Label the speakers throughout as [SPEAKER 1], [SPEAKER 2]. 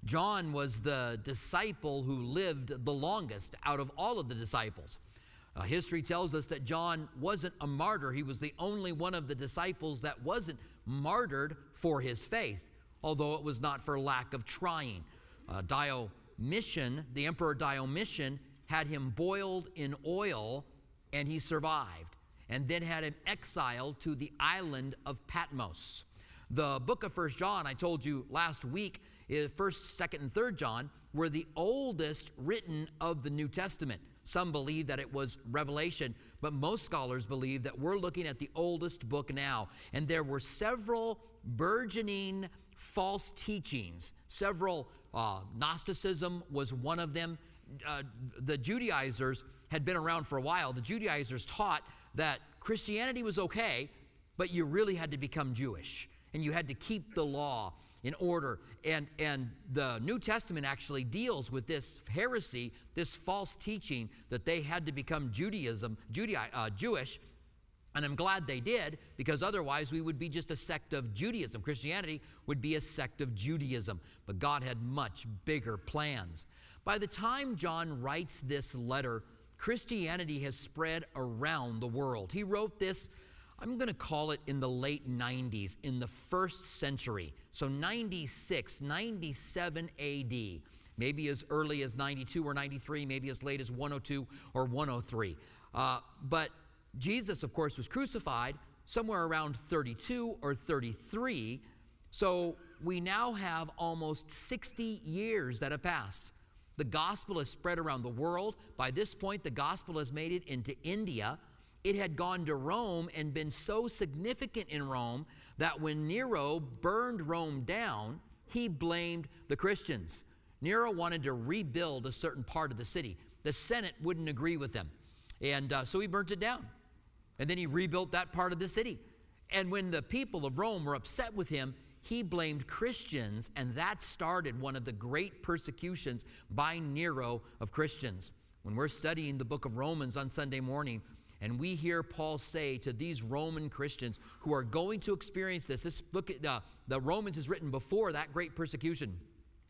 [SPEAKER 1] John was the disciple who lived the longest out of all of the disciples. History tells us that John wasn't a martyr. He was the only one of the disciples that wasn't martyred for his faith, although it was not for lack of trying. Diomitian, the Emperor Diomitian, had him boiled in oil, and he survived, and then had him exiled to the island of Patmos. The book of 1 John, I told you last week, is 1st, 2nd, and 3rd John were the oldest written of the New Testament. Some believe that it was Revelation, but most scholars believe that we're looking at the oldest book now. And there were several burgeoning false teachings. Gnosticism was one of them. The Judaizers had been around for a while. The Judaizers taught that Christianity was okay, but you really had to become Jewish, and you had to keep the law in order. And the New Testament actually deals with this heresy, this false teaching that they had to become Jewish. And I'm glad they did, because otherwise we would be just a sect of Judaism. Christianity would be a sect of Judaism. But God had much bigger plans. By the time John writes this letter, Christianity has spread around the world. He wrote this, I'm going to call it in the late 90s, in the 1st century. So 96, 97 AD. Maybe as early as 92 or 93, maybe as late as 102 or 103. But Jesus, of course, was crucified somewhere around 32 or 33. So we now have almost 60 years that have passed. The gospel has spread around the world. By this point, the gospel has made it into India. It had gone to Rome and been so significant in Rome that when Nero burned Rome down, he blamed the Christians. Nero wanted to rebuild a certain part of the city. The Senate wouldn't agree with him. And so he burnt it down. And then he rebuilt that part of the city. And when the people of Rome were upset with him, he blamed Christians, and that started one of the great persecutions by Nero of Christians. When we're studying the book of Romans on Sunday morning, and we hear Paul say to these Roman Christians who are going to experience this book, the Romans is written before that great persecution.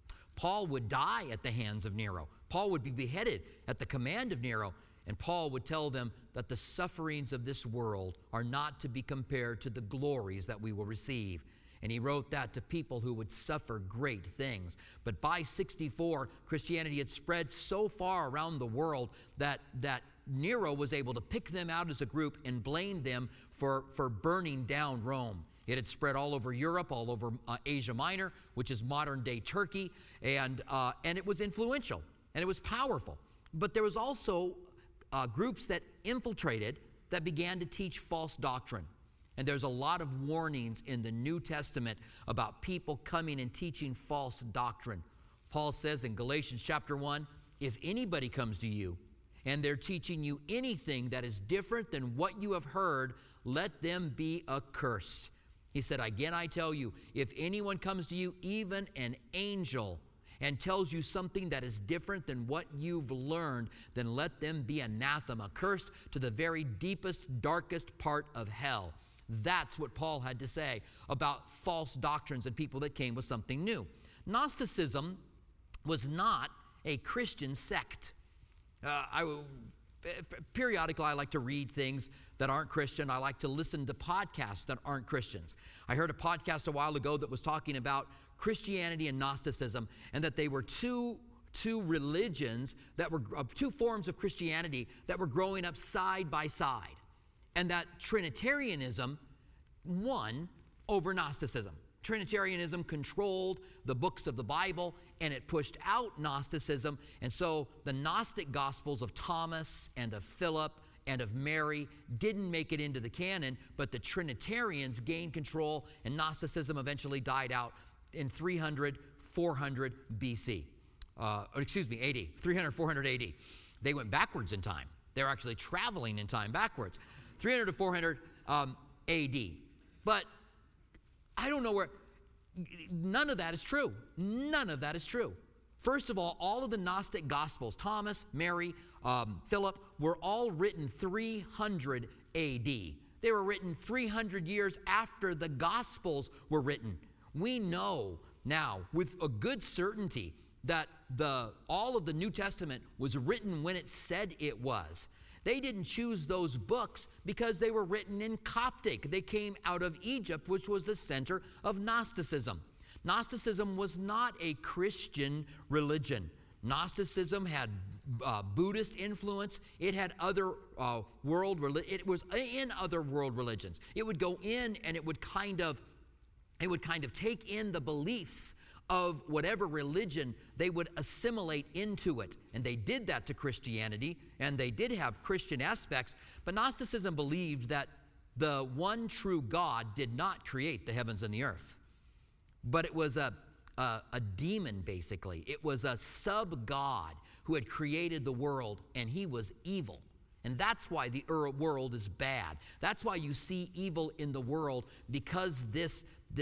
[SPEAKER 1] Paul would die at the hands of Nero. Paul would be beheaded at the command of Nero. And Paul would tell them that the sufferings of this world are not to be compared to the glories that we will receive. And he wrote that to people who would suffer great things. But by 64, Christianity had spread so far around the world that Nero was able to pick them out as a group and blame them for burning down Rome. It had spread all over Europe, all over Asia Minor, which is modern-day Turkey, and it was influential, and it was powerful. But there was also groups that infiltrated that began to teach false doctrine. And there's a lot of warnings in the New Testament about people coming and teaching false doctrine. Paul says in Galatians chapter 1, if anybody comes to you and they're teaching you anything that is different than what you have heard, let them be accursed. He said, again, I tell you, if anyone comes to you, even an angel, and tells you something that is different than what you've learned, then let them be anathema, cursed to the very deepest, darkest part of hell. That's what Paul had to say about false doctrines and people that came with something new. Gnosticism was not a Christian sect. Periodically, I like to read things that aren't Christian. I like to listen to podcasts that aren't Christians. I heard a podcast a while ago that was talking about Christianity and Gnosticism, and that they were two religions that were two forms of Christianity that were growing up side by side, and that Trinitarianism won over Gnosticism. Trinitarianism controlled the books of the Bible, and it pushed out Gnosticism. And so the Gnostic Gospels of Thomas and of Philip and of Mary didn't make it into the canon, but the Trinitarians gained control, and Gnosticism eventually died out in 400 BC. AD, 300, 400 AD. They went backwards in time. They're actually traveling in time backwards. 300 to 400 AD. But I don't know where, none of that is true. None of that is true. First of all of the Gnostic Gospels, Thomas, Mary, Philip, were all written 300 AD. They were written 300 years after the Gospels were written. We know now with a good certainty that all of the New Testament was written when it said it was. They didn't choose those books because they were written in Coptic. They came out of Egypt, which was the center of Gnosticism. Gnosticism was not a Christian religion. Gnosticism had Buddhist influence. It had other it was in other world religions. It would go in and it would kind of take in the beliefs of whatever religion they would assimilate into it. And they did that to Christianity, and they did have Christian aspects, but Gnosticism believed that the one true God did not create the heavens and the earth. But it was a demon, basically. It was a sub-God who had created the world, and he was evil. And that's why the world is bad. That's why you see evil in the world, because this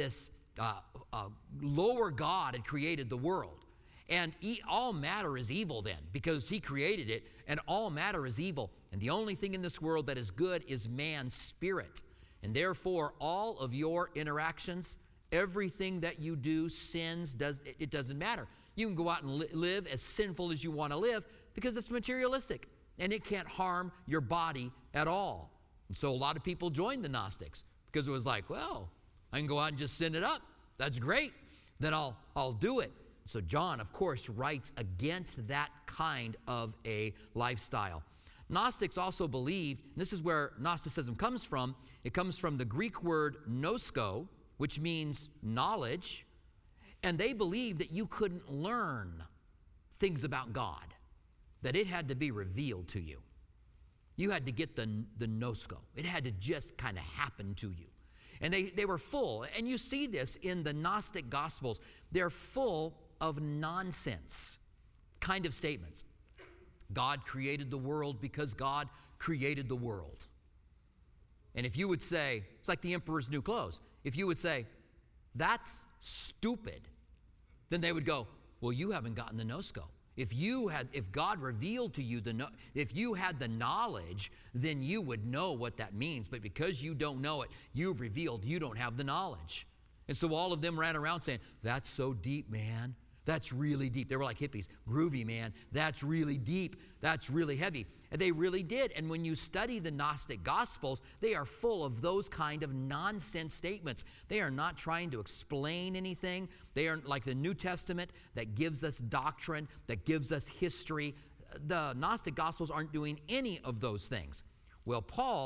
[SPEAKER 1] lower God had created the world. And all matter is evil then, because he created it, and all matter is evil. And the only thing in this world that is good is man's spirit. And therefore, all of your interactions, everything that you do, sins, it doesn't matter. You can go out and live as sinful as you want to live because it's materialistic, and it can't harm your body at all. And so a lot of people joined the Gnostics because it was like, well, I can go out and just sin it up. That's great. Then I'll do it. So John, of course, writes against that kind of a lifestyle. Gnostics also believed, and this is where Gnosticism comes from, it comes from the Greek word gnosko, which means knowledge, and they believed that you couldn't learn things about God, that it had to be revealed to you. You had to get the gnosko. It had to just kind of happen to you. And they were full, and you see this in the Gnostic Gospels. They're full of nonsense kind of statements. God created the world because God created the world. And if you would say, it's like the emperor's new clothes. If you would say, that's stupid, then they would go, well, you haven't gotten the gnosko. If God revealed to you if you had the knowledge, then you would know what that means. But because you don't know it, you've revealed you don't have the knowledge. And so all of them ran around saying, that's so deep, man. That's really deep. They were like hippies. Groovy, man. That's really deep. That's really heavy. And they really did. And when you study the Gnostic Gospels, they are full of those kind of nonsense statements. They are not trying to explain anything. They are like the New Testament that gives us doctrine, that gives us history. The Gnostic Gospels aren't doing any of those things. Well,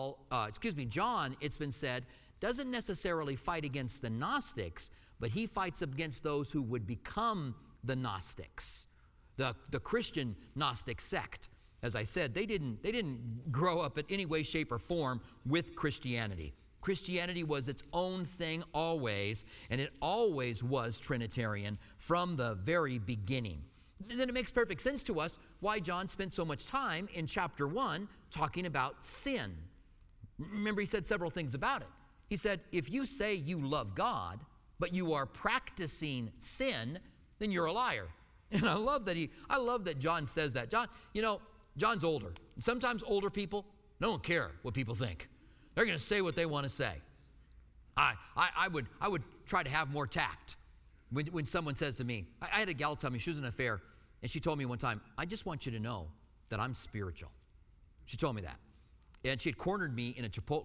[SPEAKER 1] John, it's been said, doesn't necessarily fight against the Gnostics, but he fights against those who would become the Gnostics, the Christian Gnostic sect. As I said, they didn't grow up in any way, shape, or form with Christianity. Christianity was its own thing always, and it always was Trinitarian from the very beginning. And then it makes perfect sense to us why John spent so much time in chapter 1 talking about sin. Remember, he said several things about it. He said, if you say you love God, but you are practicing sin, then you're a liar. And I love that John says that. John's older. And sometimes older people don't care what people think. They're going to say what they want to say. I would try to have more tact when someone says to me, I had a gal tell me, she was in an affair, and she told me one time, I just want you to know that I'm spiritual. She told me that. And she had cornered me in a Chipotle.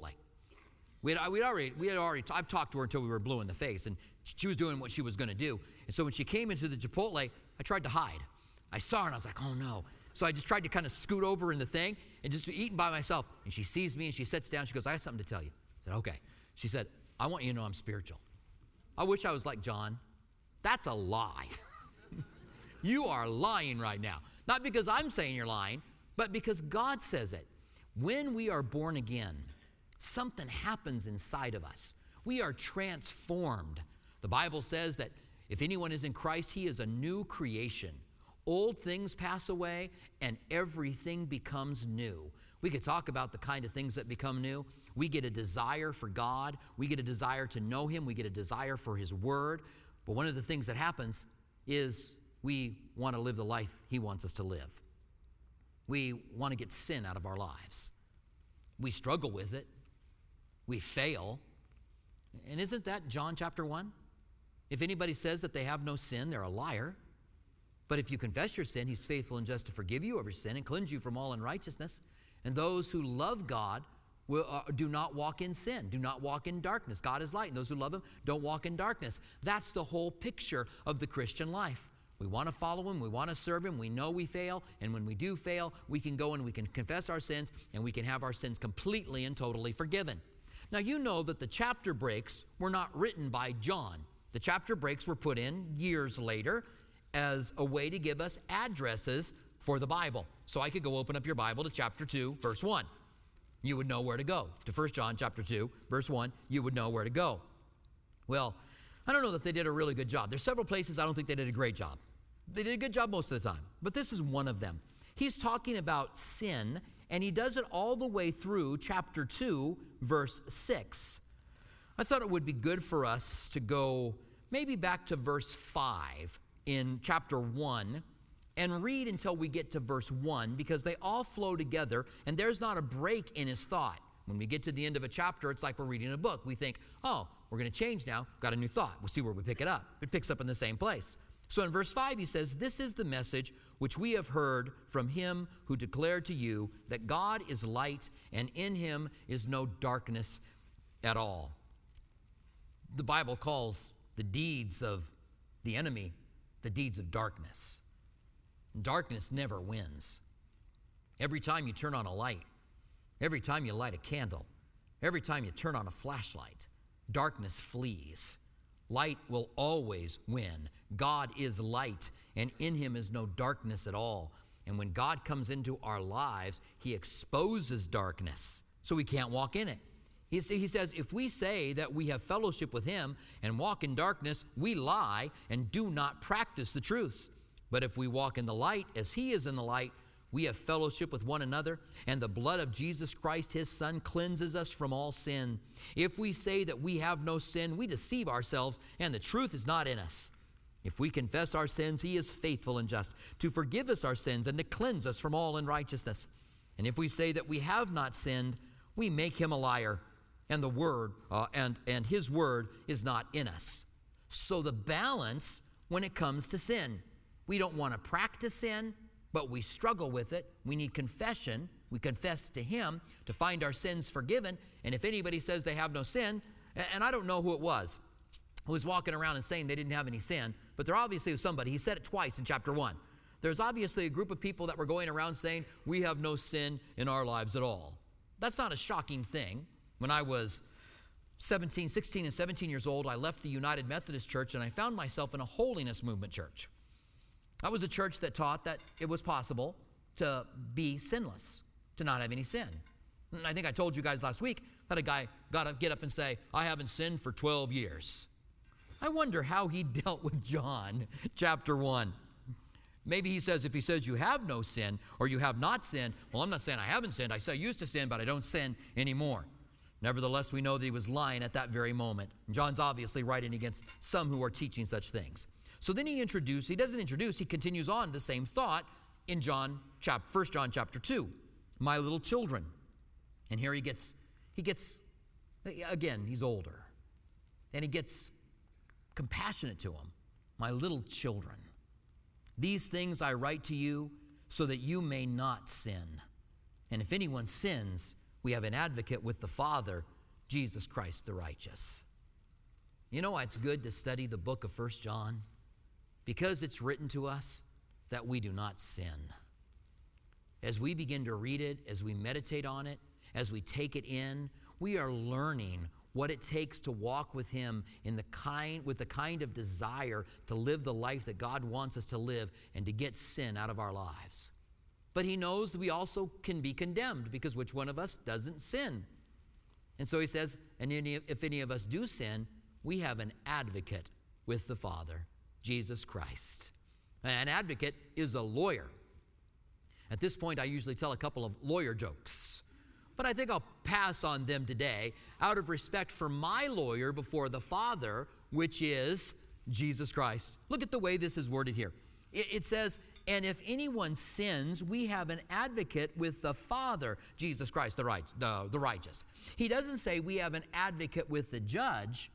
[SPEAKER 1] I've talked to her until we were blue in the face, and she was doing what she was going to do. And so when she came into the Chipotle, I tried to hide. I saw her, and I was like, oh, no. So I just tried to kind of scoot over in the thing and just eating by myself. And she sees me, and she sits down. She goes, I have something to tell you. I said, okay. She said, I want you to know I'm spiritual. I wish I was like John. That's a lie. You are lying right now. Not because I'm saying you're lying, but because God says it. When we are born again, something happens inside of us. We are transformed. The Bible says that if anyone is in Christ, he is a new creation. Old things pass away and everything becomes new. We could talk about the kind of things that become new. We get a desire for God. We get a desire to know him. We get a desire for his word. But one of the things that happens is we want to live the life he wants us to live. We want to get sin out of our lives. We struggle with it. We fail. And isn't that John chapter 1? If anybody says that they have no sin, they're a liar. But if you confess your sin, he's faithful and just to forgive you of your sin and cleanse you from all unrighteousness. And those who love God do not walk in sin, do not walk in darkness. God is light, and those who love him don't walk in darkness. That's the whole picture of the Christian life. We want to follow him, we want to serve him, we know we fail, and when we do fail, we can go and we can confess our sins, and we can have our sins completely and totally forgiven. Now, you know that the chapter breaks were not written by John. The chapter breaks were put in years later as a way to give us addresses for the Bible. So I could go open up your Bible to chapter 2, verse 1. You would know where to go. To 1 John chapter 2, verse 1, you would know where to go. Well, I don't know that they did a really good job. There's several places I don't think they did a great job. They did a good job most of the time, but this is one of them. He's talking about sin, and he does it all the way through chapter 2, verse 6. I thought it would be good for us to go maybe back to verse 5 in chapter 1 and read until we get to verse 1, because they all flow together, and there's not a break in his thought. When we get to the end of a chapter, it's like we're reading a book. We think, oh, we're going to change now, got a new thought. We'll see where we pick it up. It picks up in the same place. So in verse 5, he says, "This is the message which we have heard from him who declared to you that God is light, and in him is no darkness at all." The Bible calls the deeds of the enemy the deeds of darkness. Darkness never wins. Every time you turn on a light, every time you light a candle, every time you turn on a flashlight, darkness flees. Light will always win. God is light, and in him is no darkness at all. And when God comes into our lives, he exposes darkness, so we can't walk in it. He says, if we say that we have fellowship with him and walk in darkness, we lie and do not practice the truth. But if we walk in the light as he is in the light, we have fellowship with one another, and the blood of Jesus Christ, his Son, cleanses us from all sin. If we say that we have no sin, we deceive ourselves, and the truth is not in us. If we confess our sins, he is faithful and just to forgive us our sins and to cleanse us from all unrighteousness. And if we say that we have not sinned, we make him a liar, and the word and his word is not in us. So the balance when it comes to sin, we don't want to practice sin, but we struggle with it. We need confession. We confess to him to find our sins forgiven. And if anybody says they have no sin, and I don't know who it was who was walking around and saying they didn't have any sin, but there obviously was somebody. He said it twice in chapter 1. There's obviously a group of people that were going around saying we have no sin in our lives at all. That's not a shocking thing. When I was 16 and 17 years old, I left the United Methodist Church, and I found myself in a holiness movement church. That was a church that taught that it was possible to be sinless, to not have any sin. And I think I told you guys last week that a guy got to get up and say, I haven't sinned for 12 years. I wonder how he dealt with John chapter 1. Maybe he says, if he says you have no sin or you have not sinned, well, I'm not saying I haven't sinned. I say I used to sin, but I don't sin anymore. Nevertheless, we know that he was lying at that very moment. And John's obviously writing against some who are teaching such things. So then he continues on the same thought in 1 John chapter 2, my little children. And here he gets, again, he's older. And he gets compassionate to them, my little children. These things I write to you so that you may not sin. And if anyone sins, we have an advocate with the Father, Jesus Christ the righteous. You know why it's good to study the book of 1 John? Because it's written to us that we do not sin. As we begin to read it, as we meditate on it, as we take it in, we are learning what it takes to walk with him with the kind of desire to live the life that God wants us to live and to get sin out of our lives. But he knows we also can be condemned, because which one of us doesn't sin? And so he says, and if any of us do sin, we have an advocate with the Father, Jesus Christ. An advocate is a lawyer. At this point, I usually tell a couple of lawyer jokes, but I think I'll pass on them today out of respect for my lawyer before the Father, which is Jesus Christ. Look at the way this is worded here. It says, and if anyone sins, we have an advocate with the Father, Jesus Christ the righteous. He doesn't say we have an advocate with the judge.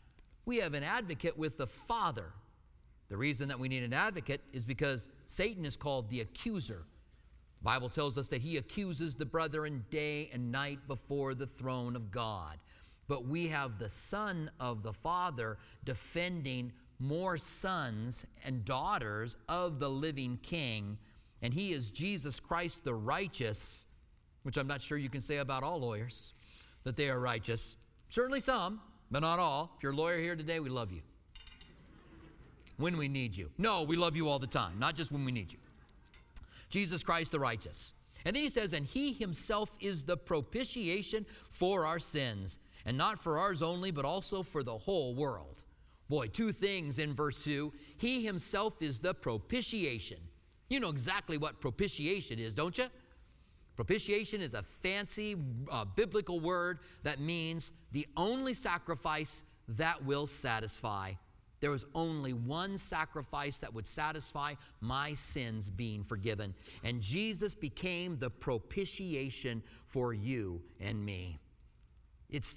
[SPEAKER 1] we have an advocate with the Father. The reason that we need an advocate is because Satan is called the accuser. The Bible tells us that he accuses the brethren day and night before the throne of God. But we have the Son of the Father defending more sons and daughters of the living King, and he is Jesus Christ the righteous, which I'm not sure you can say about all lawyers, that they are righteous. Certainly some, but not all. If you're a lawyer here today, we love you. When we need you. No, we love you all the time, not just when we need you. Jesus Christ the righteous. And then he says, and he himself is the propitiation for our sins, and not for ours only, but also for the whole world. Boy, two things in verse 2. He himself is the propitiation. You know exactly what propitiation is, don't you? Propitiation is a fancy biblical word that means the only sacrifice that will satisfy. There was only one sacrifice that would satisfy my sins being forgiven. And Jesus became the propitiation for you and me. It's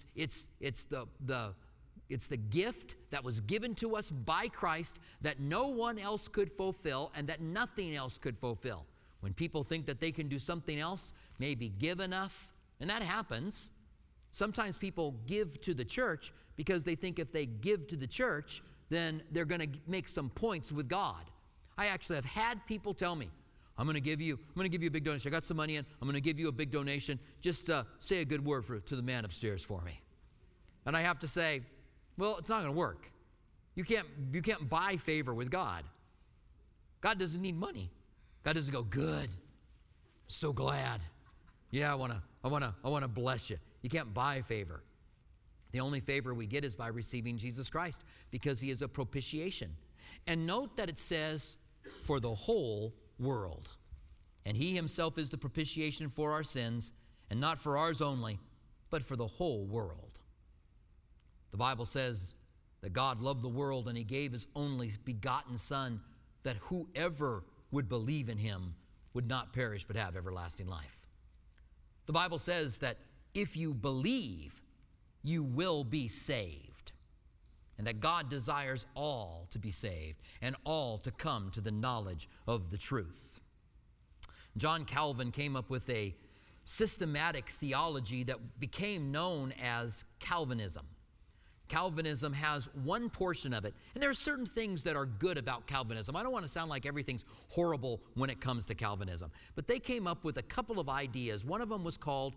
[SPEAKER 1] the gift that was given to us by Christ that no one else could fulfill and that nothing else could fulfill. When people think that they can do something else, maybe give enough, and that happens. Sometimes people give to the church because they think if they give to the church, then they're going to make some points with God. I actually have had people tell me, I'm going to give you a big donation. I got some money in. I'm going to give you a big donation. Just say a good word to the man upstairs for me. And I have to say, well, it's not going to work. You can't buy favor with God. God doesn't need money. God doesn't go, good. So glad. Yeah, I want to bless you. You can't buy favor. The only favor we get is by receiving Jesus Christ because he is a propitiation. And note that it says for the whole world. And he himself is the propitiation for our sins, and not for ours only, but for the whole world. The Bible says that God loved the world and he gave his only begotten Son, that whoever would believe in him would not perish but have everlasting life. The Bible says that if you believe, you will be saved, and that God desires all to be saved and all to come to the knowledge of the truth. John Calvin came up with a systematic theology that became known as Calvinism. Calvinism has one portion of it, and there are certain things that are good about Calvinism. I don't want to sound like everything's horrible when it comes to Calvinism, but they came up with a couple of ideas. One of them is called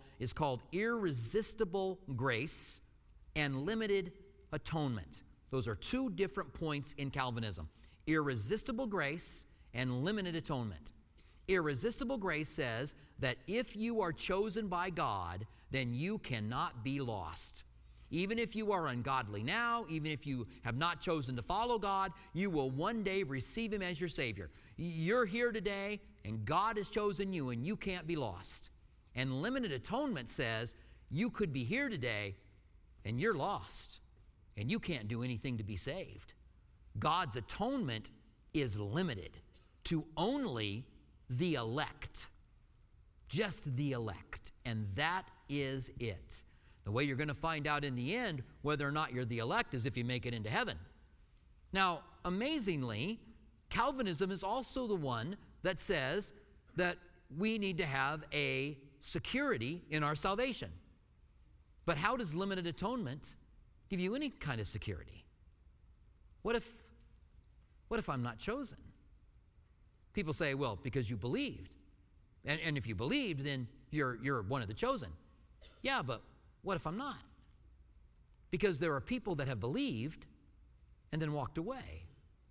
[SPEAKER 1] irresistible grace and limited atonement. Those are two different points in Calvinism. Irresistible grace and limited atonement. Irresistible grace says that if you are chosen by God, then you cannot be lost. Even if you are ungodly now, even if you have not chosen to follow God, you will one day receive him as your Savior. You're here today, and God has chosen you, and you can't be lost. And limited atonement says you could be here today, and you're lost, and you can't do anything to be saved. God's atonement is limited to only the elect, just the elect, and that is it. The way you're going to find out in the end whether or not you're the elect is if you make it into heaven. Now, amazingly, Calvinism is also the one that says that we need to have a security in our salvation. But how does limited atonement give you any kind of security? What if I'm not chosen? People say, well, because you believed. And if you believed, then you're one of the chosen. Yeah, but what if I'm not? Because there are people that have believed and then walked away.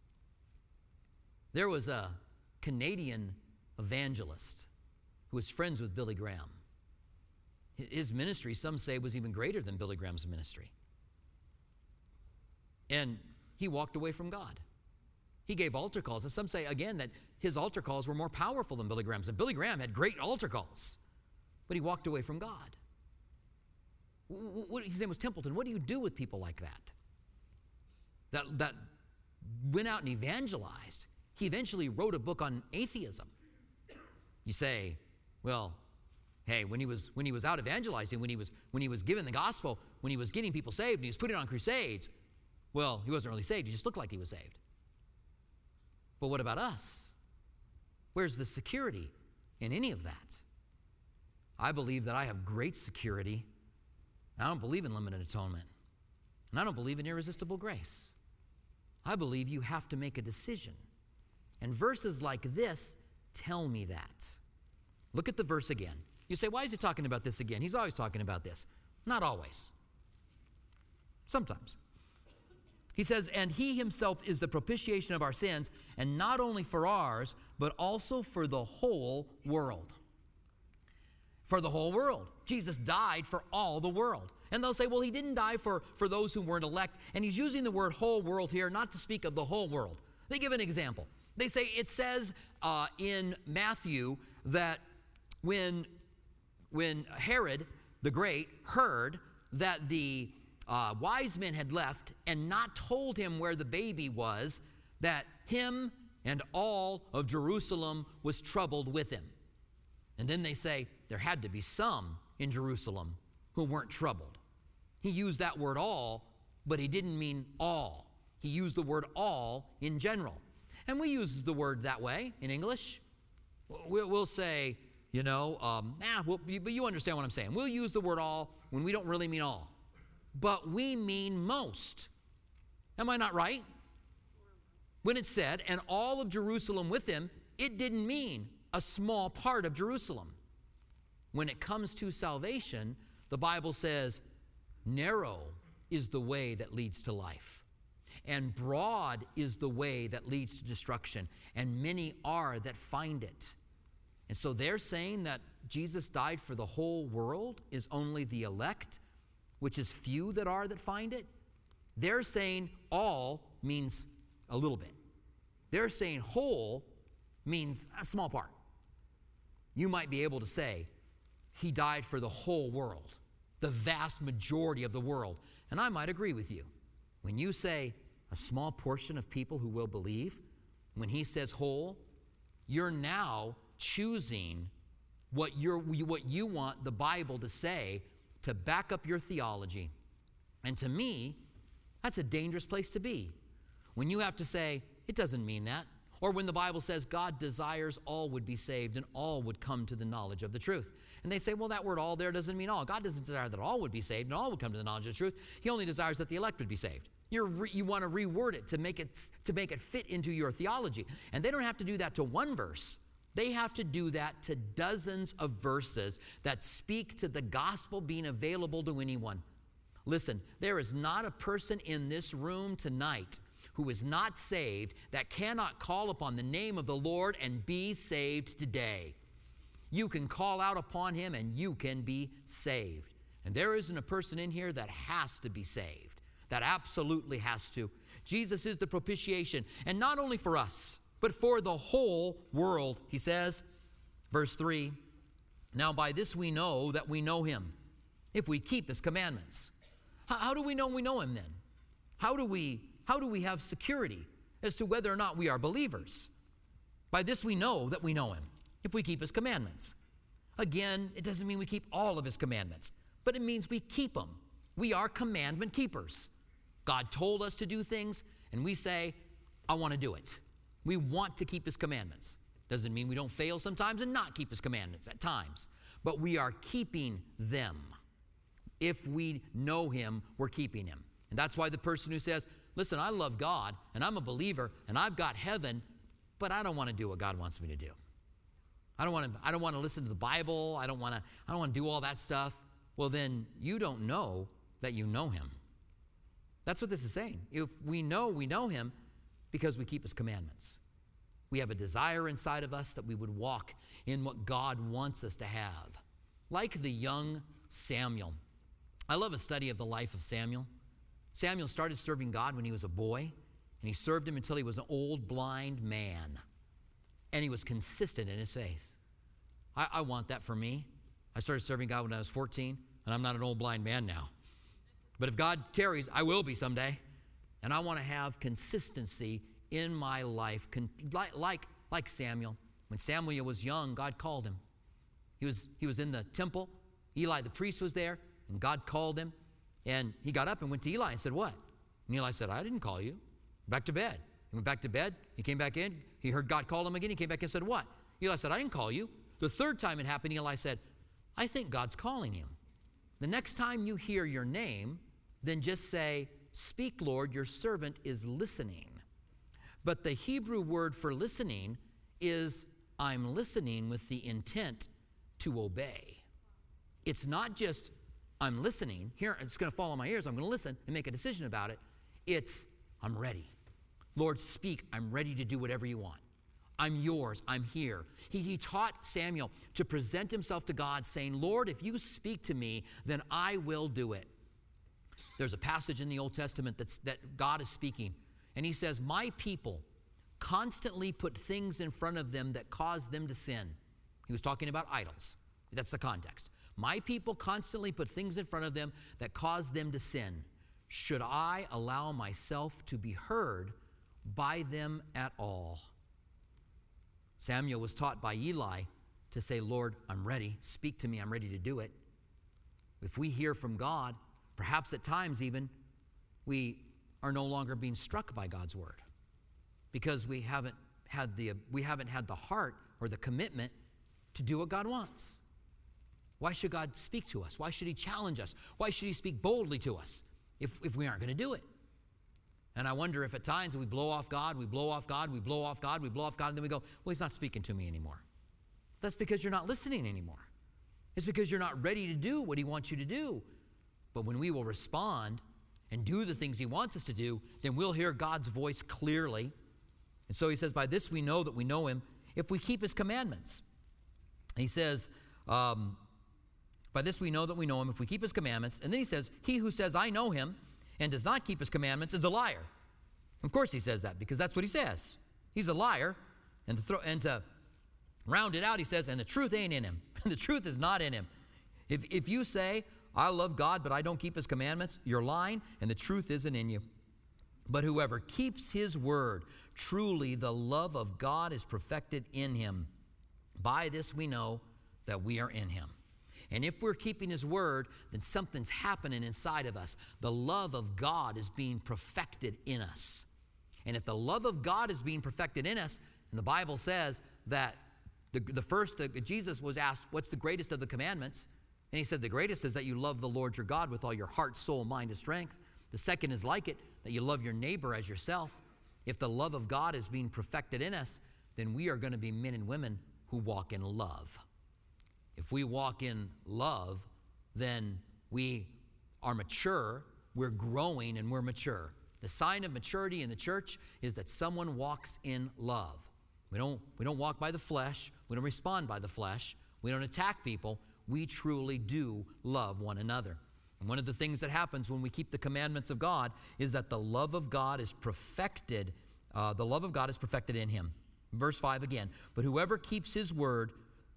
[SPEAKER 1] There was a Canadian evangelist who was friends with Billy Graham. His ministry, some say, was even greater than Billy Graham's ministry. And he walked away from God. He gave altar calls. And some say, again, that his altar calls were more powerful than Billy Graham's. And Billy Graham had great altar calls, but he walked away from God. His name was Templeton. What do you do with people like that? That went out and evangelized. He eventually wrote a book on atheism. You say, well, hey, when he was out evangelizing, when he was giving the gospel, when he was getting people saved, and he was putting on crusades, Well, he wasn't really saved. He just looked like he was saved. But what about us? Where's the security in any of that? I believe that I have great security. I don't believe in limited atonement. And I don't believe in irresistible grace. I believe you have to make a decision. And verses like this tell me that. Look at the verse again. You say, why is he talking about this again? He's always talking about this. Not always. Sometimes. He says, and he himself is the propitiation of our sins, and not only for ours, but also for the whole world. For the whole world. Jesus died for all the world. And they'll say, well, he didn't die for those who weren't elect. And he's using the word whole world here not to speak of the whole world. They give an example. They say it says in Matthew that when Herod the Great heard that the wise men had left and not told him where the baby was, that him and all of Jerusalem was troubled with him. And then they say there had to be some in Jerusalem who weren't troubled. He used that word all, but he didn't mean all. He used the word all in general. And we use the word that way in English. We'll say, but you understand what I'm saying. We'll use the word all when we don't really mean all. But we mean most. Am I not right? When it said, and all of Jerusalem with him, it didn't mean a small part of Jerusalem. When it comes to salvation, the Bible says, narrow is the way that leads to life, and broad is the way that leads to destruction, and many are that find it. And so they're saying that Jesus died for the whole world is only the elect, which is few that are that find it. They're saying all means a little bit. They're saying whole means a small part. You might be able to say, he died for the whole world, the vast majority of the world. And I might agree with you. When you say a small portion of people who will believe, when he says whole, you're now choosing what you want the Bible to say to back up your theology. And to me, that's a dangerous place to be. When you have to say, it doesn't mean that. Or when the Bible says God desires all would be saved and all would come to the knowledge of the truth. And they say, well, that word all there doesn't mean all. God doesn't desire that all would be saved and all would come to the knowledge of the truth. He only desires that the elect would be saved. You want to reword it to make it fit into your theology. And they don't have to do that to one verse. They have to do that to dozens of verses that speak to the gospel being available to anyone. Listen, there is not a person in this room tonight who is not saved that cannot call upon the name of the Lord and be saved today. You can call out upon him and you can be saved. And there isn't a person in here that has to be saved, that absolutely has to. Jesus is the propitiation, and not only for us, but for the whole world. He says, verse 3, now by this we know that we know him, if we keep his commandments. How do we know him then? How do we have security as to whether or not we are believers? By this we know that we know him, if we keep his commandments. Again, it doesn't mean we keep all of his commandments, but it means we keep them. We are commandment keepers. God told us to do things, and we say, I want to do it. We want to keep his commandments. Doesn't mean we don't fail sometimes and not keep his commandments at times, but we are keeping them. If we know him, we're keeping him. And that's why the person who says, listen, I love God, and I'm a believer, and I've got heaven, but I don't want to do what God wants me to do. I don't want to listen to the Bible. I don't want to do all that stuff. Well, then you don't know that you know him. That's what this is saying. If we know him because we keep his commandments. We have a desire inside of us that we would walk in what God wants us to have. Like the young Samuel. I love a study of the life of Samuel. Samuel started serving God when he was a boy, and he served him until he was an old blind man. And he was consistent in his faith. I want that for me. I started serving God when I was 14, and I'm not an old blind man now. But if God tarries, I will be someday. And I want to have consistency in my life, like Samuel. When Samuel was young, God called him. He was in the temple. Eli the priest was there, and God called him. And he got up and went to Eli and said, what? And Eli said, I didn't call you. Back to bed. He went back to bed. He came back in. He heard God call him again. He came back and said, what? Eli said, I didn't call you. The third time it happened, Eli said, I think God's calling you. The next time you hear your name, then just say, speak, Lord, your servant is listening. But the Hebrew word for listening is, I'm listening with the intent to obey. It's not just, I'm listening. Here, it's going to fall on my ears. I'm going to listen and make a decision about it. It's, I'm ready. Lord, speak. I'm ready to do whatever you want. I'm yours. I'm here. He taught Samuel to present himself to God saying, Lord, if you speak to me, then I will do it. There's a passage in the Old Testament that God is speaking, and he says, my people constantly put things in front of them that cause them to sin. He was talking about idols. That's the context. My people constantly put things in front of them that cause them to sin. Should I allow myself to be heard by them at all? Samuel was taught by Eli to say, Lord, I'm ready. Speak to me. I'm ready to do it. If we hear from God, perhaps at times even, we are no longer being struck by God's word because we haven't had the heart or the commitment to do what God wants. Why should God speak to us? Why should he challenge us? Why should he speak boldly to us if we aren't going to do it? And I wonder if at times we blow off God, we blow off God, we blow off God, we blow off God, and then we go, well, he's not speaking to me anymore. That's because you're not listening anymore. It's because you're not ready to do what he wants you to do. But when we will respond and do the things he wants us to do, then we'll hear God's voice clearly. And so he says, by this we know that we know him if we keep his commandments. He says, by this we know that we know him if we keep his commandments. And then he says, he who says, I know him, and does not keep his commandments is a liar. Of course he says that because that's what he says. He's a liar. And to round it out, he says, and the truth ain't in him. The truth is not in him. If you say, I love God, but I don't keep his commandments, you're lying, and the truth isn't in you. But whoever keeps his word, truly the love of God is perfected in him. By this we know that we are in him. And if we're keeping his word, then something's happening inside of us. The love of God is being perfected in us. And if the love of God is being perfected in us, and the Bible says that Jesus was asked, what's the greatest of the commandments? And he said, the greatest is that you love the Lord your God with all your heart, soul, mind, and strength. The second is like it, that you love your neighbor as yourself. If the love of God is being perfected in us, then we are going to be men and women who walk in love. If we walk in love, then we are mature, we're growing, and we're mature. The sign of maturity in the church is that someone walks in love. We don't walk by the flesh. We don't respond by the flesh. We don't attack people. We truly do love one another. And one of the things that happens when we keep the commandments of God is that the love of God is perfected. The love of God is perfected in him. Verse 5 again. But whoever keeps his word,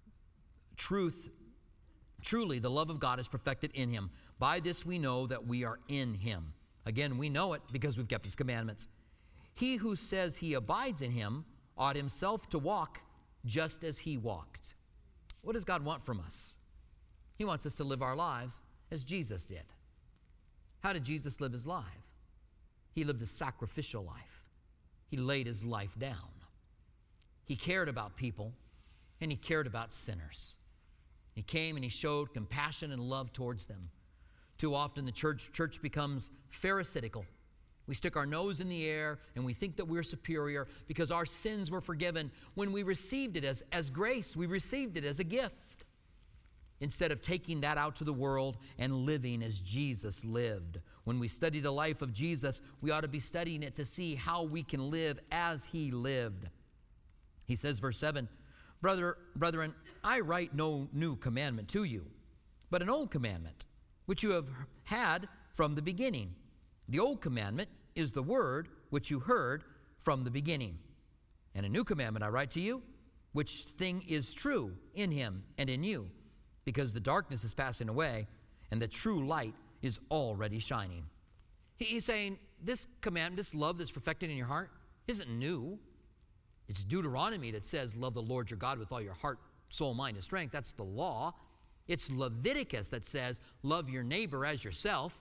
[SPEAKER 1] truly the love of God is perfected in him. By this we know that we are in him. Again, we know it because we've kept his commandments. He who says he abides in him ought himself to walk just as he walked. What does God want from us? He wants us to live our lives as Jesus did. How did Jesus live his life? He lived a sacrificial life. He laid his life down. He cared about people, and he cared about sinners. He came and he showed compassion and love towards them. Too often the church becomes pharisaical. We stick our nose in the air and we think that we're superior because our sins were forgiven when we received it as grace. We received it as a gift. Instead of taking that out to the world and living as Jesus lived. When we study the life of Jesus, we ought to be studying it to see how we can live as he lived. He says, verse 7, Brethren, I write no new commandment to you, but an old commandment, which you have had from the beginning. The old commandment is the word which you heard from the beginning. And a new commandment I write to you, which thing is true in him and in you, because the darkness is passing away and the true light is already shining. He's saying this commandment, this love that's perfected in your heart, isn't new. It's Deuteronomy that says, love the Lord your God with all your heart, soul, mind, and strength. That's the law. It's Leviticus that says, love your neighbor as yourself.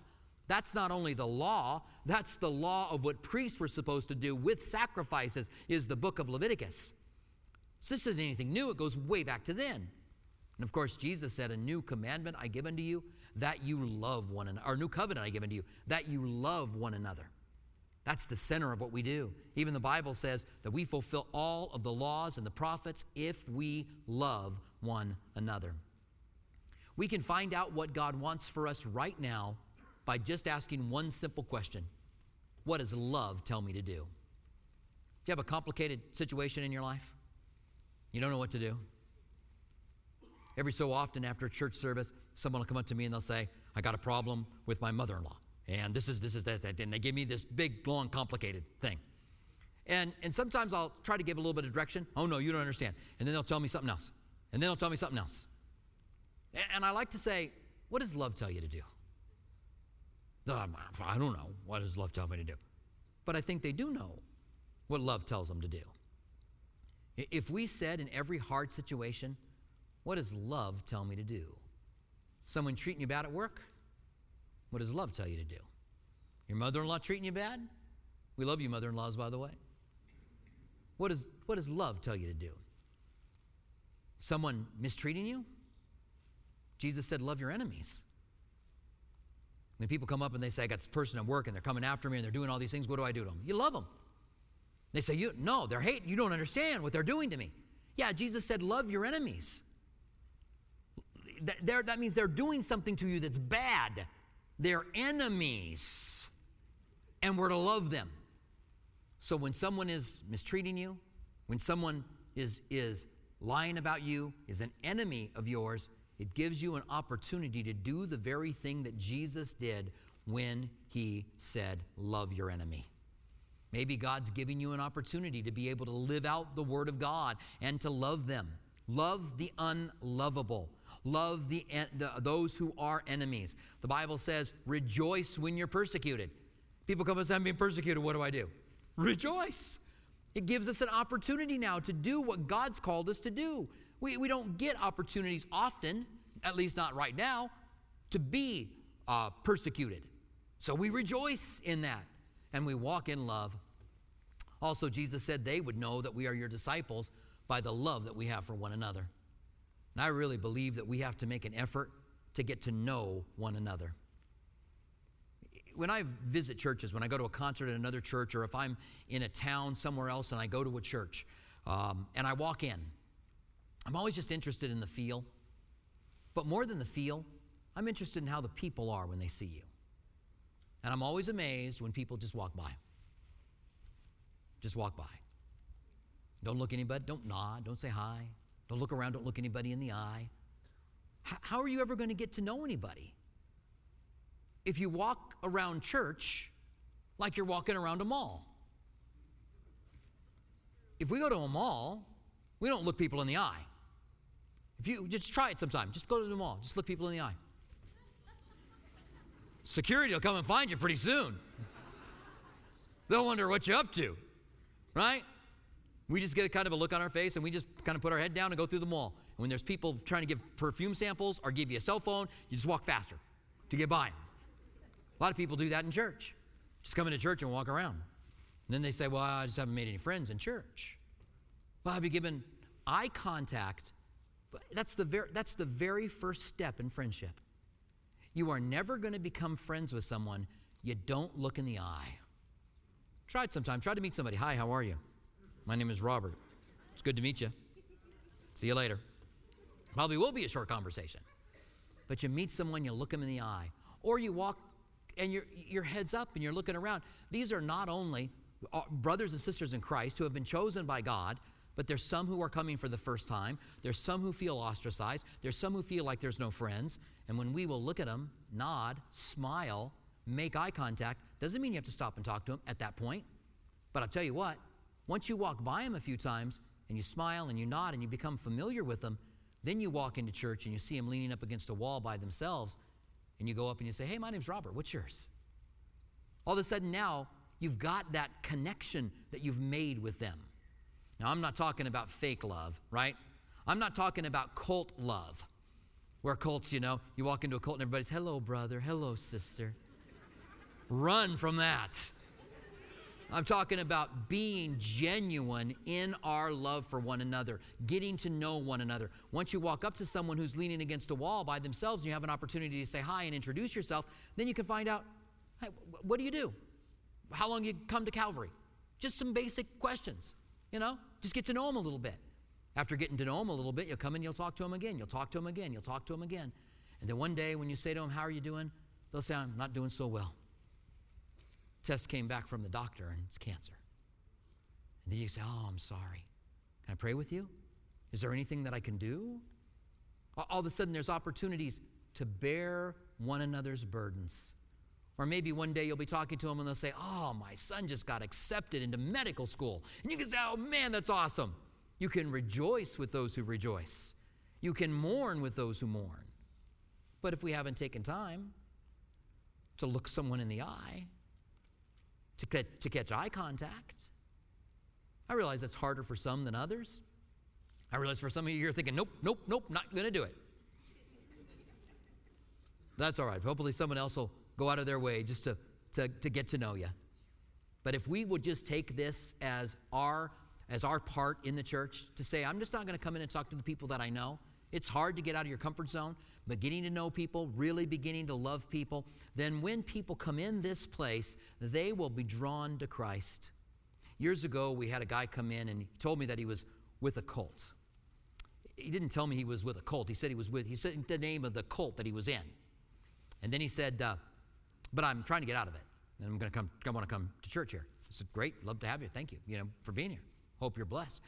[SPEAKER 1] That's not only the law, that's the law of what priests were supposed to do with sacrifices, is the book of Leviticus. So this isn't anything new. It goes way back to then. And of course, Jesus said, a new commandment I give unto you, that you love one another. Or a new covenant I give unto you, that you love one another. That's the center of what we do. Even the Bible says that we fulfill all of the laws and the prophets if we love one another. We can find out what God wants for us right now by just asking one simple question. What does love tell me to do? Do you have a complicated situation in your life? You don't know what to do? Every so often after a church service, someone will come up to me and they'll say, I got a problem with my mother-in-law. And this is that. And they give me this big, long, complicated thing. And sometimes I'll try to give a little bit of direction. Oh, no, you don't understand. And then they'll tell me something else. And then they'll tell me something else. And I like to say, what does love tell you to do? I don't know. What does love tell me to do? But I think they do know what love tells them to do. If we said in every hard situation, what does love tell me to do? Someone treating you bad at work? What does love tell you to do? Your mother-in-law treating you bad? We love you mother-in-laws, by the way. What does love tell you to do? Someone mistreating you? Jesus said, love your enemies. When people come up and they say, I got this person at work and they're coming after me and they're doing all these things, what do I do to them? You love them. They say, no, they're hating. You don't understand what they're doing to me. Yeah, Jesus said, love your enemies. That means they're doing something to you that's bad. They're enemies. And we're to love them. So when someone is mistreating you, when someone is lying about you, is an enemy of yours, it gives you an opportunity to do the very thing that Jesus did when he said, love your enemy. Maybe God's giving you an opportunity to be able to live out the word of God and to love them. Love the unlovable. Love those who are enemies. The Bible says, rejoice when you're persecuted. People come and say, I'm being persecuted. What do I do? Rejoice. It gives us an opportunity now to do what God's called us to do. We don't get opportunities often, at least not right now, to be persecuted. So we rejoice in that, and we walk in love. Also, Jesus said they would know that we are your disciples by the love that we have for one another. And I really believe that we have to make an effort to get to know one another. When I visit churches, when I go to a concert at another church, or if I'm in a town somewhere else and I go to a church and I walk in, I'm always just interested in the feel. But more than the feel, I'm interested in how the people are when they see you. And I'm always amazed when people just walk by. Just walk by. Don't look anybody, don't nod, don't say hi. Don't look around, don't look anybody in the eye. How are you ever going to get to know anybody? If you walk around church like you're walking around a mall. If we go to a mall, we don't look people in the eye. If you just try it sometime, just go to the mall, just look people in the eye. Security will come and find you pretty soon. They'll wonder what you're up to, right? We just get kind of a look on our face and we just kind of put our head down and go through the mall. And when there's people trying to give perfume samples or give you a cell phone, you just walk faster to get by them. A lot of people do that in church. Just come into church and walk around. And then they say, well, I just haven't made any friends in church. Well, have you given eye contact? That's the very first step in friendship. You are never going to become friends with someone you don't look in the eye. Try it sometime. Try to meet somebody. Hi, how are you? My name is Robert. It's good to meet you. See you later. Probably will be a short conversation. But you meet someone, you look them in the eye. Or you walk and your head's up and you're looking around. These are not only brothers and sisters in Christ who have been chosen by God, but there's some who are coming for the first time. There's some who feel ostracized. There's some who feel like there's no friends. And when we will look at them, nod, smile, make eye contact, doesn't mean you have to stop and talk to them at that point. But I'll tell you what, once you walk by them a few times and you smile and you nod and you become familiar with them, then you walk into church and you see them leaning up against a wall by themselves and you go up and you say, hey, my name's Robert, what's yours? All of a sudden now, you've got that connection that you've made with them. Now, I'm not talking about fake love, right? I'm not talking about cult love, where cults, you walk into a cult and everybody's, hello, brother, hello, sister. Run from that. I'm talking about being genuine in our love for one another, getting to know one another. Once you walk up to someone who's leaning against a wall by themselves and you have an opportunity to say hi and introduce yourself, then you can find out, hey, what do you do? How long you come to Calvary? Just some basic questions, just get to know them a little bit. After getting to know them a little bit, you'll come and you'll talk to them again. You'll talk to them again. You'll talk to them again. And then one day when you say to them, how are you doing? They'll say, I'm not doing so well. Test came back from the doctor and it's cancer. And then you say, oh, I'm sorry. Can I pray with you? Is there anything that I can do? All of a sudden there's opportunities to bear one another's burdens. Or maybe one day you'll be talking to them and they'll say, oh, my son just got accepted into medical school. And you can say, oh man, that's awesome. You can rejoice with those who rejoice. You can mourn with those who mourn. But if we haven't taken time to look someone in the eye, to catch eye contact. I realize that's harder for some than others. I realize for some of you, you're thinking, nope, not going to do it. That's all right. Hopefully someone else will go out of their way just to get to know you. But if we would just take this as our part in the church to say, I'm just not going to come in and talk to the people that I know. It's hard to get out of your comfort zone, but getting to know people, really beginning to love people, then when people come in this place, they will be drawn to Christ. Years ago, we had a guy come in and he told me that he was with a cult. He didn't tell me he was with a cult. He said he said the name of the cult that he was in. And then he said, but I'm trying to get out of it. And I want to come to church here. I said, great, love to have you. Thank you, for being here. Hope you're blessed.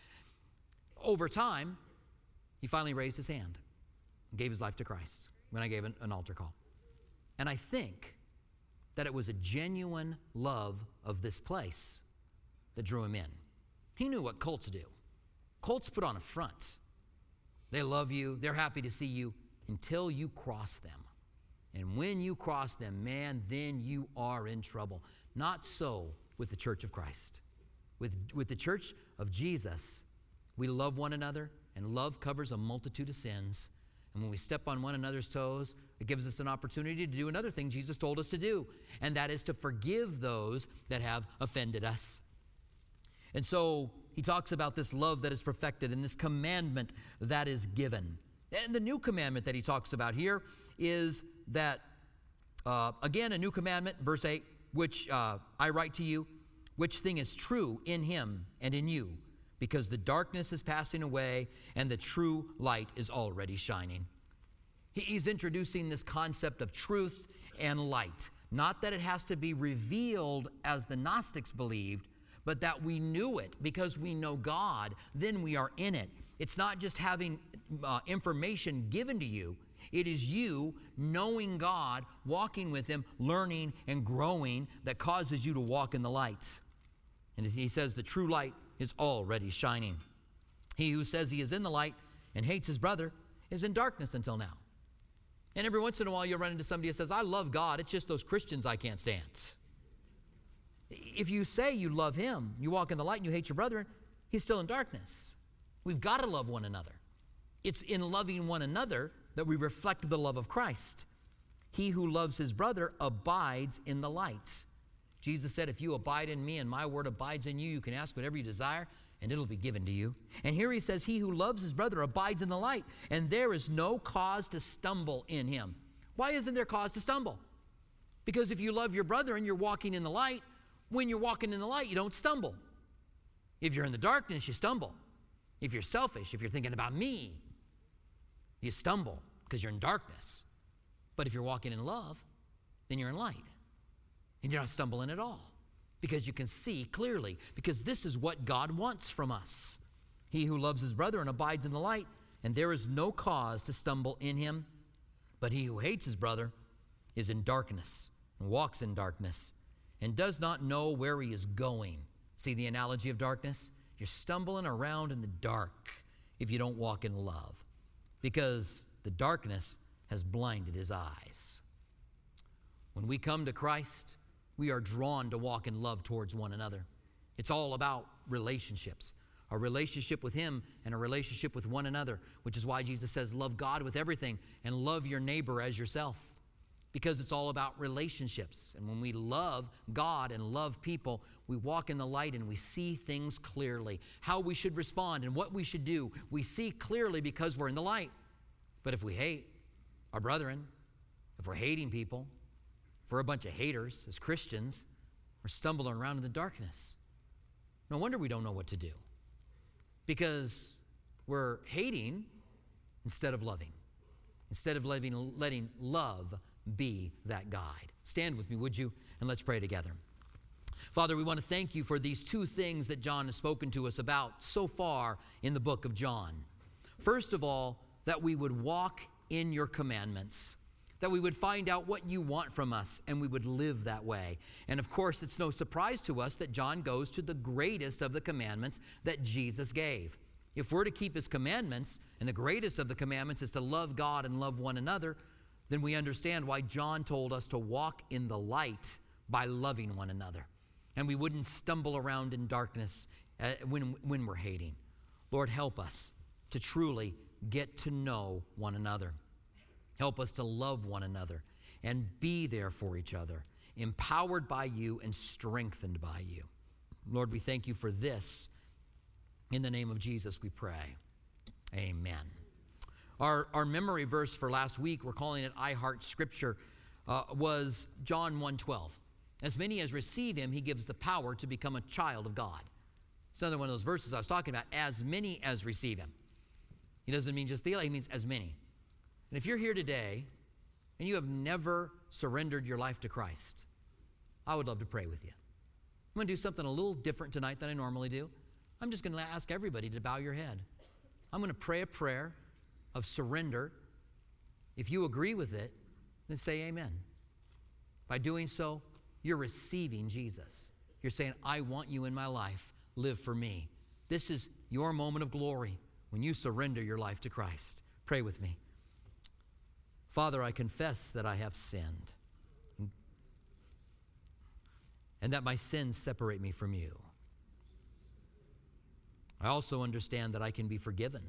[SPEAKER 1] Over time, he finally raised his hand and gave his life to Christ when I gave an altar call. And I think that it was a genuine love of this place that drew him in. He knew what cults do. Cults put on a front. They love you. They're happy to see you until you cross them. And when you cross them, man, then you are in trouble. Not so with the Church of Christ. With the Church of Jesus, we love one another, and love covers a multitude of sins. And when we step on one another's toes, it gives us an opportunity to do another thing Jesus told us to do, and that is to forgive those that have offended us. And so he talks about this love that is perfected and this commandment that is given. And the new commandment that he talks about here is that, again, a new commandment, verse 8, which I write to you, which thing is true in him and in you, because the darkness is passing away and the true light is already shining. He's introducing this concept of truth and light. Not that it has to be revealed as the Gnostics believed, but that we knew it because we know God, then we are in it. It's not just having information given to you. It is you knowing God, walking with him, learning and growing that causes you to walk in the light. And as he says, the true light is already shining. He who says he is in the light and hates his brother is in darkness until now. And every once in a while you'll run into somebody who says, I love God, it's just those Christians I can't stand. If you say you love him, you walk in the light and you hate your brother, he's still in darkness. We've got to love one another. It's in loving one another that we reflect the love of Christ. He who loves his brother abides in the light. Jesus said, if you abide in me and my word abides in you, you can ask whatever you desire and it'll be given to you. And here he says, he who loves his brother abides in the light, and there is no cause to stumble in him. Why isn't there cause to stumble? Because if you love your brother and you're walking in the light, when you're walking in the light, you don't stumble. If you're in the darkness, you stumble. If you're selfish, if you're thinking about me, you stumble because you're in darkness. But if you're walking in love, then you're in light. And you're not stumbling at all because you can see clearly, because this is what God wants from us. He who loves his brother and abides in the light, and there is no cause to stumble in him. But he who hates his brother is in darkness and walks in darkness and does not know where he is going. See the analogy of darkness? You're stumbling around in the dark if you don't walk in love, because the darkness has blinded his eyes. When we come to Christ, we are drawn to walk in love towards one another. It's all about relationships, a relationship with him and a relationship with one another, which is why Jesus says, love God with everything and love your neighbor as yourself. because it's all about relationships. And when we love God and love people, we walk in the light and we see things clearly. How we should respond and what we should do, we see clearly because we're in the light. But if we hate our brethren, if we're hating people, if we're a bunch of haters as Christians, we're stumbling around in the darkness. No wonder we don't know what to do, because we're hating instead of loving, instead of letting love be that guide. Stand with me, would you? And let's pray together. Father, we want to thank you for these two things that John has spoken to us about so far in the book of John. First of all, that we would walk in your commandments, that we would find out what you want from us, and we would live that way. And of course, it's no surprise to us that John goes to the greatest of the commandments that Jesus gave. If we're to keep his commandments, and the greatest of the commandments is to love God and love one another, then we understand why John told us to walk in the light by loving one another. And we wouldn't stumble around in darkness when we're hating. Lord, help us to truly get to know one another. Help us to love one another and be there for each other, empowered by you and strengthened by you. Lord, we thank you for this. In the name of Jesus, we pray. Amen. Our memory verse for last week, we're calling it I Heart Scripture, was John 1:12. As many as receive him, he gives the power to become a child of God. It's another one of those verses I was talking about. As many as receive him. He doesn't mean just the elect, he means as many. And if you're here today and you have never surrendered your life to Christ, I would love to pray with you. I'm going to do something a little different tonight than I normally do. I'm just going to ask everybody to bow your head. I'm going to pray a prayer of surrender. If you agree with it, then say amen. By doing so, you're receiving Jesus. You're saying, I want you in my life. Live for me. This is your moment of glory when you surrender your life to Christ. Pray with me. Father, I confess that I have sinned and that my sins separate me from you. I also understand that I can be forgiven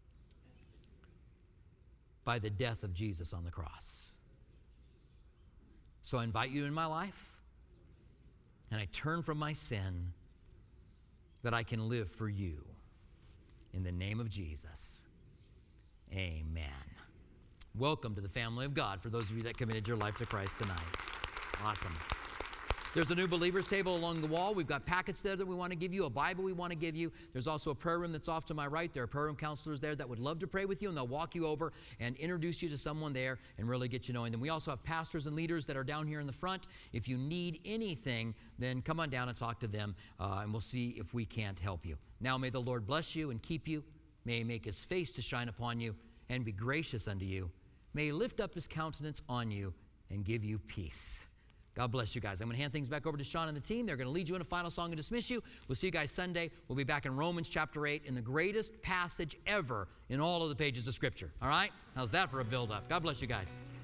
[SPEAKER 1] by the death of Jesus on the cross. So I invite you in my life, and I turn from my sin that I can live for you. In the name of Jesus, amen. Welcome to the family of God for those of you that committed your life to Christ tonight. Awesome. There's a new believers table along the wall. We've got packets there that we want to give you, a Bible we want to give you. There's also a prayer room that's off to my right. There are prayer room counselors there that would love to pray with you, and they'll walk you over and introduce you to someone there and really get you knowing them. We also have pastors and leaders that are down here in the front. If you need anything, then come on down and talk to them, and we'll see if we can't help you. Now may the Lord bless you and keep you. May he make his face to shine upon you and be gracious unto you. May he lift up his countenance on you and give you peace. God bless you guys. I'm going to hand things back over to Sean and the team. They're going to lead you in a final song and dismiss you. We'll see you guys Sunday. We'll be back in Romans chapter 8 in the greatest passage ever in all of the pages of Scripture. All right? How's that for a build-up? God bless you guys.